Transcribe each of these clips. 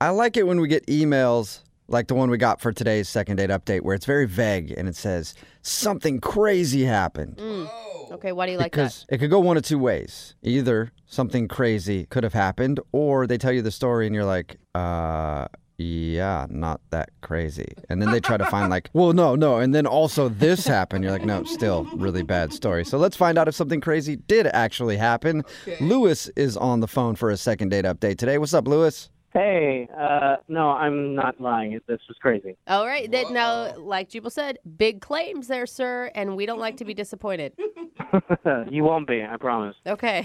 I like it when we get emails like the one we got for today's second date update where it's very vague and it says, something crazy happened. Okay, why do you like that? Because it could go one of two ways. Either something crazy could have happened, or they tell you the story and you're like, yeah, not that crazy. And then they try to find like, well, no. And then also this happened. You're like, no, still really bad story. So let's find out if something crazy did actually happen. Okay. Lewis is on the phone for a second date update today. What's up, Lewis? Hey, no, I'm not lying. This was crazy. All right. Now, like Jubal said, big claims there, sir, and we don't like to be disappointed. You won't be, I promise. Okay.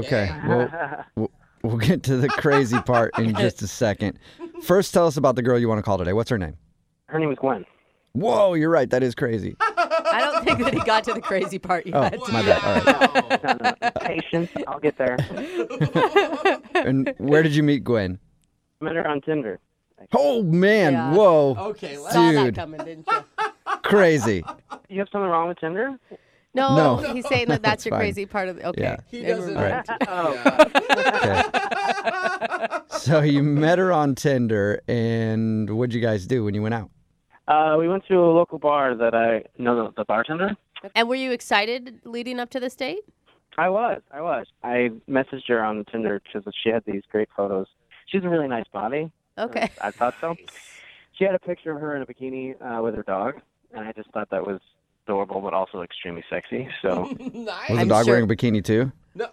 We'll get to the crazy part in just a second. First, tell us about the girl you want to call today. What's her name? Her name is Gwen. Whoa, you're right. That is crazy. I don't think that he got to the crazy part yet. Oh, my bad. All right. No. Patience. I'll get there. And where did you meet Gwen? Met her on Tinder. Oh, man. Yeah. Whoa. Okay, Saw that coming, didn't you? Crazy. You have something wrong with Tinder? No, he's saying that that's your fine. crazy part of the... Okay. Yeah. He doesn't. Right. Oh. Okay. So you met her on Tinder, and what'd you guys do when you went out? We went to a local bar that I know the bartender. And were you excited leading up to this date? I was. I messaged her on Tinder because she had these great photos. She has a really nice body. Okay. I thought so. She had a picture of her in a bikini with her dog, and I just thought that was adorable, but also extremely sexy. So, Nice. Was the I'm dog sure- wearing a bikini too? No.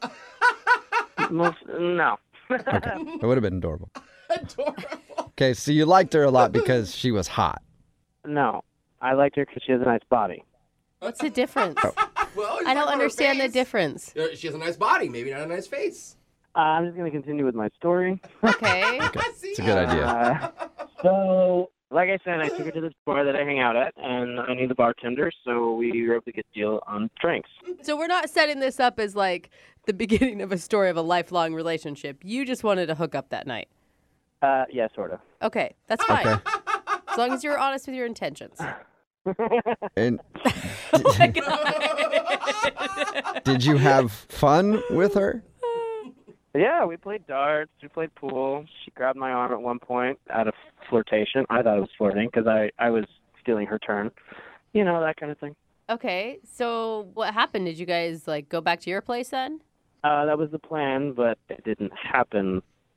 no. Okay. That would have been adorable. Adorable. Okay, so you liked her a lot because she was hot. No. I liked her because she has a nice body. What's the difference? Well, I don't understand the difference. She has a nice body, maybe not a nice face. I'm just going to continue with my story. Okay. It's a good idea. So, like I said, I took her to this bar that I hang out at, and I knew the bartender, so we were able to get a deal on drinks. So we're not setting this up as like the beginning of a story of a lifelong relationship. You just wanted to hook up that night. Yeah, sort of. Okay, that's fine. Okay. As long as you're honest with your intentions. And Oh my God. did you have fun with her? Yeah, we played darts, we played pool. She grabbed my arm at one point out of flirtation. I thought it was flirting because I was stealing her turn. You know, that kind of thing. Okay, so what happened? Did you guys like go back to your place then? That was the plan, but it didn't happen.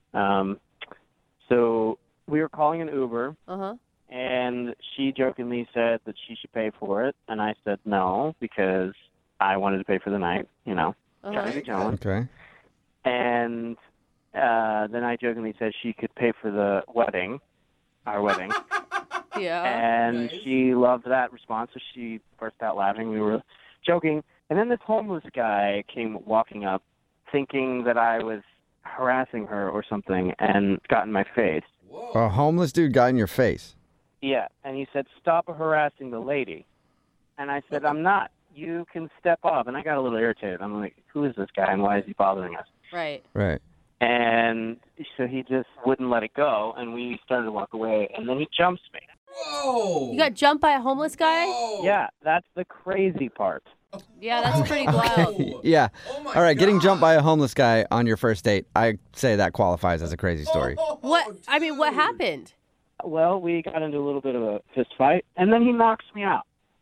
So we were calling an Uber, Uh-huh. and she jokingly said that she should pay for it, and I said no because I wanted to pay for the night, you know. Trying to be gentleman. Okay. And then I jokingly said she could pay for the wedding, our wedding. Yeah. And Nice. she loved that response, so she burst out laughing. We were joking. And then this homeless guy came walking up thinking that I was harassing her or something and got in my face. Whoa. A homeless dude got in your face. Yeah, and he said, "Stop harassing the lady." And I said, "I'm not. You can step up." And I got a little irritated. I'm like, who is this guy and why is he bothering us? Right. Right. And so he just wouldn't let it go, and we started to walk away, and then he jumps me. Whoa. You got jumped by a homeless guy? Whoa. Yeah, that's the crazy part. Yeah, that's pretty wild. Yeah. Oh my All right, getting jumped God. by a homeless guy on your first date, I say that qualifies as a crazy story. What? I mean, what dude. happened? Well, we got into a little bit of a fist fight, and then he knocks me out.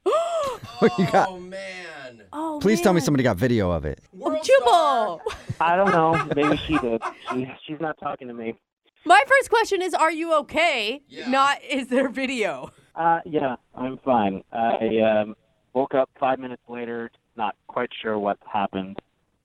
What you got? Oh, man. Oh, Please tell me man. somebody got video of it. World Jubal! star. I don't know. Maybe she did. She's not talking to me. My first question is, are you okay? Yeah. Not, is there video? Yeah, I'm fine. I woke up 5 minutes later, not quite sure what happened,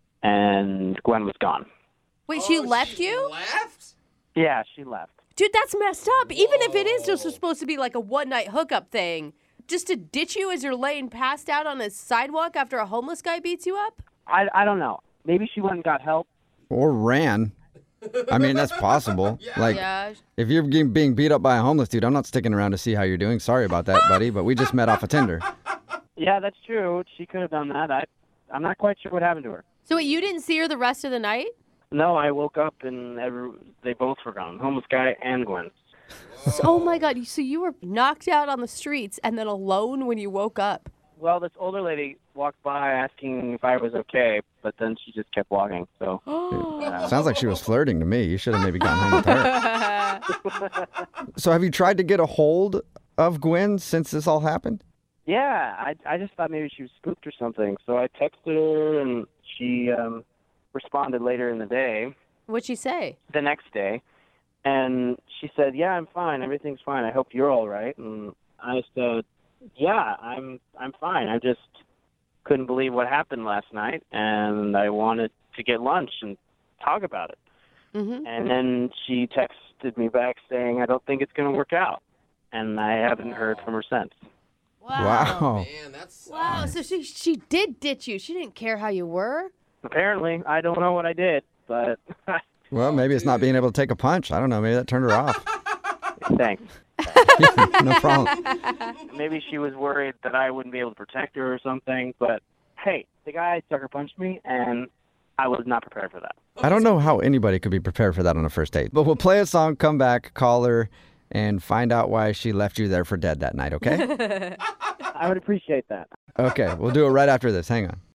and Gwen was gone. Wait, she Oh, left she you? Left? Yeah, she left. Dude, that's messed up. Even if it is just Whoa. supposed to be like a one-night hookup thing, just to ditch you as you're laying passed out on a sidewalk after a homeless guy beats you up? I don't know. Maybe she went and got help. Or ran. I mean, that's possible. Yeah. Like, Yeah. if you're being beat up by a homeless dude, I'm not sticking around to see how you're doing. Sorry about that, buddy, but we just met off of Tinder. Yeah, that's true. She could have done that. I'm not quite sure what happened to her. So wait, you didn't see her the rest of the night? No, I woke up and they both were gone. Homeless guy and Gwen. Oh my God. So you were knocked out on the streets and then alone when you woke up? Well, this older lady walked by asking if I was okay, but then she just kept walking. So Sounds like she was flirting to me. You should have maybe gone home with her. So have you tried to get a hold of Gwen since this all happened? yeah, I just thought maybe she was spooked or something. So I texted her, and she responded later in the day, What'd she say? the next day, and she said, "Yeah, I'm fine. Everything's fine. I hope you're all right." And I said, "Yeah, I'm fine. I just couldn't believe what happened last night, and I wanted to get lunch and talk about it." Mm-hmm. And then she texted me back saying, "I don't think it's going to work out." And I haven't heard from her since. Wow. Man, that's Wow. So she did ditch you. She didn't care how you were. Apparently, I don't know what I did, but Well, maybe it's not being able to take a punch. I don't know. Maybe that turned her off. thanks. No problem. Maybe she was worried that I wouldn't be able to protect her or something, but hey, the guy sucker punched me, and I was not prepared for that. I don't know how anybody could be prepared for that on a first date. But we'll play a song, come back, call her, and find out why she left you there for dead that night, okay? I would appreciate that. Okay, we'll do it right after this. Hang on.